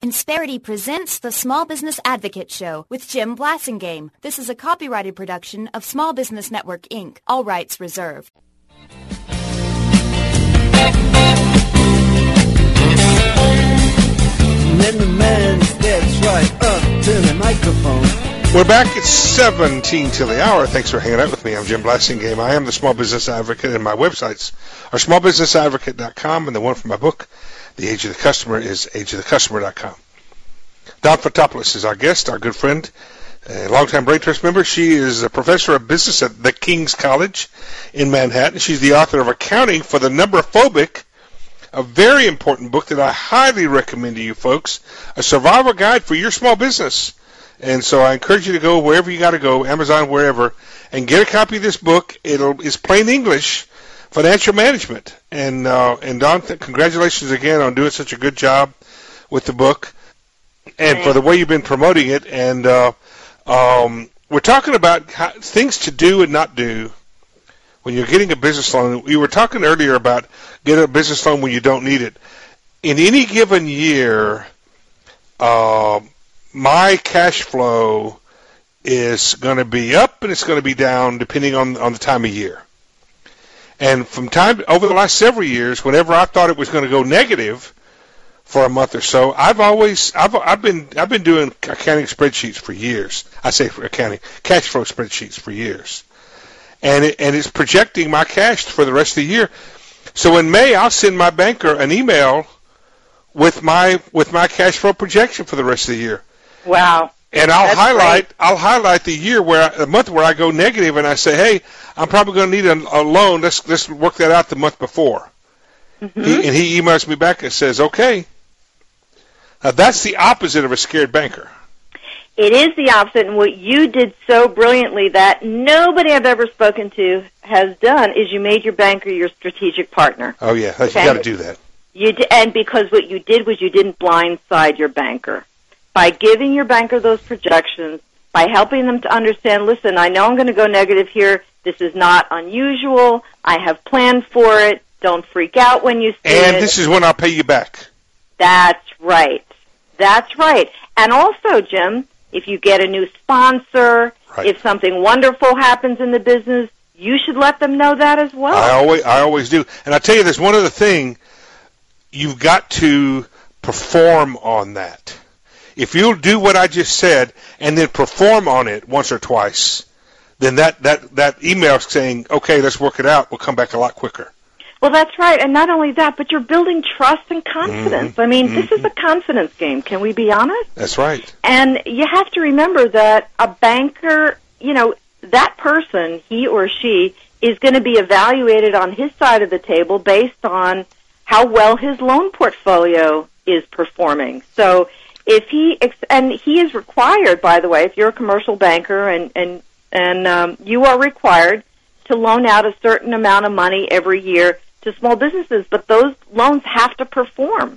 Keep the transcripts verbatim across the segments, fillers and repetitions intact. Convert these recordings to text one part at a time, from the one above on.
Insperity presents the Small Business Advocate Show with Jim Blasingame. This is a copyrighted production of Small Business Network, Incorporated. All rights reserved. And then the man steps right up to the microphone. We're back at seventeen till the hour. Thanks for hanging out with me. I'm Jim Blasingame. I am the Small Business Advocate, and my websites are small business advocate dot com, and the one for my book, The Age of the Customer, is age of the customer dot com. Dawn Fotopoulos is our guest, our good friend, a longtime Brain Trust member. She is a professor of business at the King's College in Manhattan. She's the author of Accounting for the Numberphobic, a very important book that I highly recommend to you folks, a survival guide for your small business. And so I encourage you to go wherever you got to go, Amazon, wherever, and get a copy of this book. It'll it's plain English, financial management. And uh, and Dawn, th- congratulations again on doing such a good job with the book, and Thanks. for the way you've been promoting it. And uh, um, we're talking about how, things to do and not do when you're getting a business loan. We were talking earlier about getting a business loan when you don't need it. In any given year, uh, my cash flow is going to be up and it's going to be down depending on on the time of year. And from time over the last several years, whenever I thought it was going to go negative for a month or so, I've always I've I've been I've been doing accounting spreadsheets for years. I say for accounting cash flow spreadsheets for years, and it, and it's projecting my cash for the rest of the year. So in May, I'll send my banker an email with my with my cash flow projection for the rest of the year. Wow. And I'll That's highlight great. I'll highlight the year where the month where I go negative, and I say, hey, I'm probably going to need a, a loan. Let's let's work that out the month before. Mm-hmm. He, and he emails me back and says, okay. Now that's the opposite of a scared banker. It is the opposite, and what you did so brilliantly that nobody I've ever spoken to has done is you made your banker your strategic partner. Oh yeah, Okay. you got to do that. You d- and because what you did was you didn't blindside your banker. By giving your banker those projections, by helping them to understand, listen, I know I'm going to go negative here. This is not unusual. I have planned for it. Don't freak out when you see And it. this is when I'll pay you back. That's right. That's right. And also, Jim, if you get a new sponsor, Right. if something wonderful happens in the business, you should let them know that as well. I always I always do. And I tell you, there's one other thing. You've got to perform on that. If you'll do what I just said and then perform on it once or twice, then that, that, that email saying, okay, let's work it out, will come back a lot quicker. Well, that's right. And not only that, but you're building trust and confidence. Mm-hmm. I mean, Mm-hmm. this is a confidence game. Can we be honest? That's right. And you have to remember that a banker, you know, that person, he or she, is going to be evaluated on his side of the table based on how well his loan portfolio is performing. So if he, ex- and he is required, by the way, if you're a commercial banker and, and, and um, you are required to loan out a certain amount of money every year to small businesses, but those loans have to perform.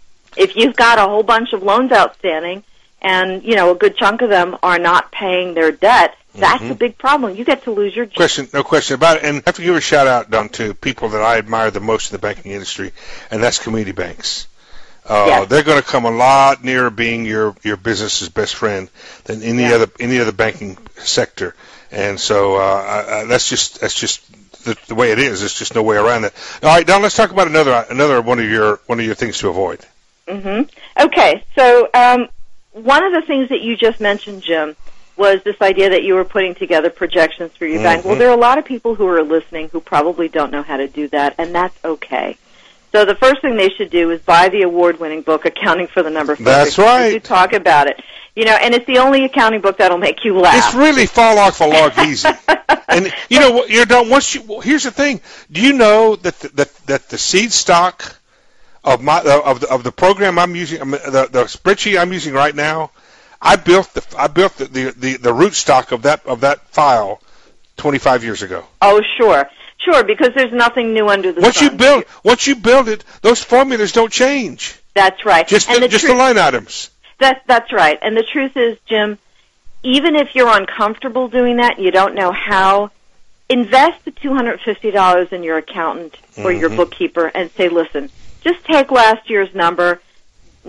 If you've got a whole bunch of loans outstanding and, you know, a good chunk of them are not paying their debt, that's Mhm. a big problem. You get to lose your job. Question, no question about it. And I have to give a shout out, Don, to people that I admire the most in the banking industry, and that's community banks. Uh, Yes. They're going to come a lot nearer being your, your business's best friend than any Yeah. other any other banking sector. And so uh, I, I, that's just that's just the, the way it is. There's just no way around it. All right, Don, let's talk about another another one of your one of your things to avoid. hmm Okay, so um, one of the things that you just mentioned, Jim, was this idea that you were putting together projections for your bank. Well, Mhm. there are a lot of people who are listening who probably don't know how to do that, and that's okay. So the first thing they should do is buy the award-winning book, Accounting for the Numberphobic. That's right. You talk about it. You know, and it's the only accounting book that'll make you laugh. It's really fall off the log easy. And you know what? You're done once you. Well, here's the thing. Do you know that the, that that the seed stock of my of the of the program I'm using, um, the the spreadsheet I'm using right now, I built the I built the the, the, the root stock of that of that file twenty-five years ago. Oh, sure. Sure, because there's nothing new under the Once sun. you build once you build it, those formulas don't change. That's right. Just and the, the just tru- the line items. That's that's right. And the truth is, Jim, even if you're uncomfortable doing that, you don't know how, invest the two hundred fifty dollars in your accountant or your Mhm. bookkeeper and say, listen, just take last year's number,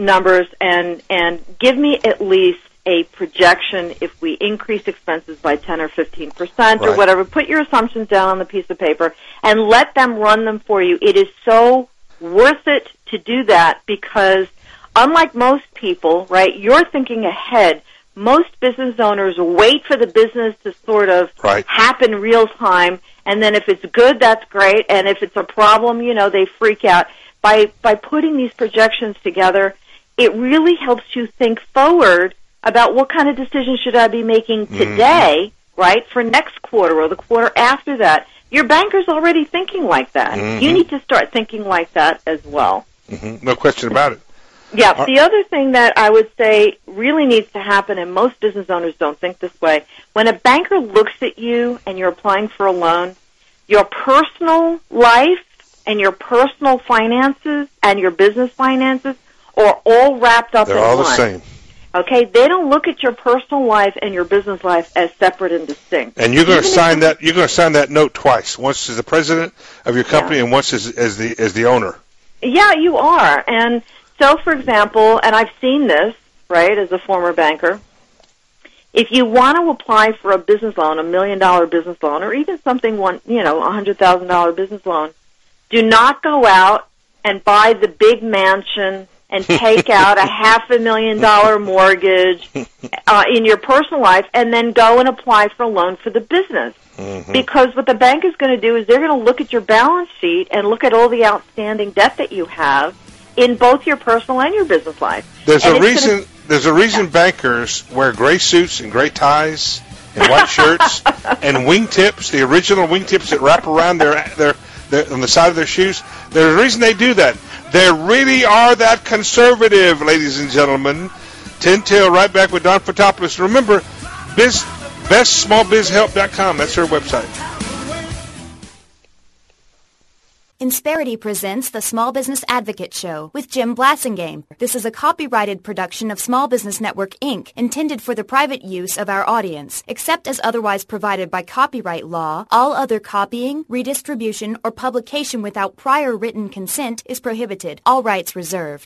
numbers and and give me at least a projection if we increase expenses by ten or fifteen percent or Right. whatever. Put your assumptions down on the piece of paper and let them run them for you. It is so worth it to do that because unlike most people, right, you're thinking ahead. Most business owners wait for the business to sort of Right. happen real time, and then if it's good, that's great, and if it's a problem, you know, they freak out. By by putting these projections together, it really helps you think forward about what kind of decisions should I be making today, mm-hmm. right, for next quarter or the quarter after that. Your banker's already thinking like that. Mm-hmm. You need to start thinking like that as well. Mm-hmm. No question about it. Yeah, the other thing that I would say really needs to happen, and most business owners don't think this way, when a banker looks at you and you're applying for a loan, your personal life and your personal finances and your business finances are all wrapped up They're in all one. the same. Okay, they don't look at your personal life and your business life as separate and distinct. And you're going to Even sign if- that. You're going to sign that note twice. Once as the president of your company, Yeah. and once as, as the as the owner. Yeah, you are. And so, for example, and I've seen this, right, as a former banker, if you want to apply for a business loan, a million dollar business loan, or even something, one, you know, a hundred thousand dollar business loan, do not go out and buy the big mansion and take out a half a million dollar mortgage uh, in your personal life and then go and apply for a loan for the business. Mm-hmm. Because what the bank is going to do is they're going to look at your balance sheet and look at all the outstanding debt that you have in both your personal and your business life. There's And a it's reason. gonna- There's a reason bankers wear gray suits and gray ties and white shirts and wingtips, the original wingtips that wrap around their, their their on the side of their shoes. There's a reason they do that. They really are that conservative, ladies and gentlemen. Ten Tail right back with Don Fotopoulos. Remember, biz, best small biz help dot com. That's their website. Insperity presents the Small Business Advocate Show with Jim Blasingame. This is a copyrighted production of Small Business Network, Incorporated, intended for the private use of our audience. Except as otherwise provided by copyright law, all other copying, redistribution, or publication without prior written consent is prohibited. All rights reserved.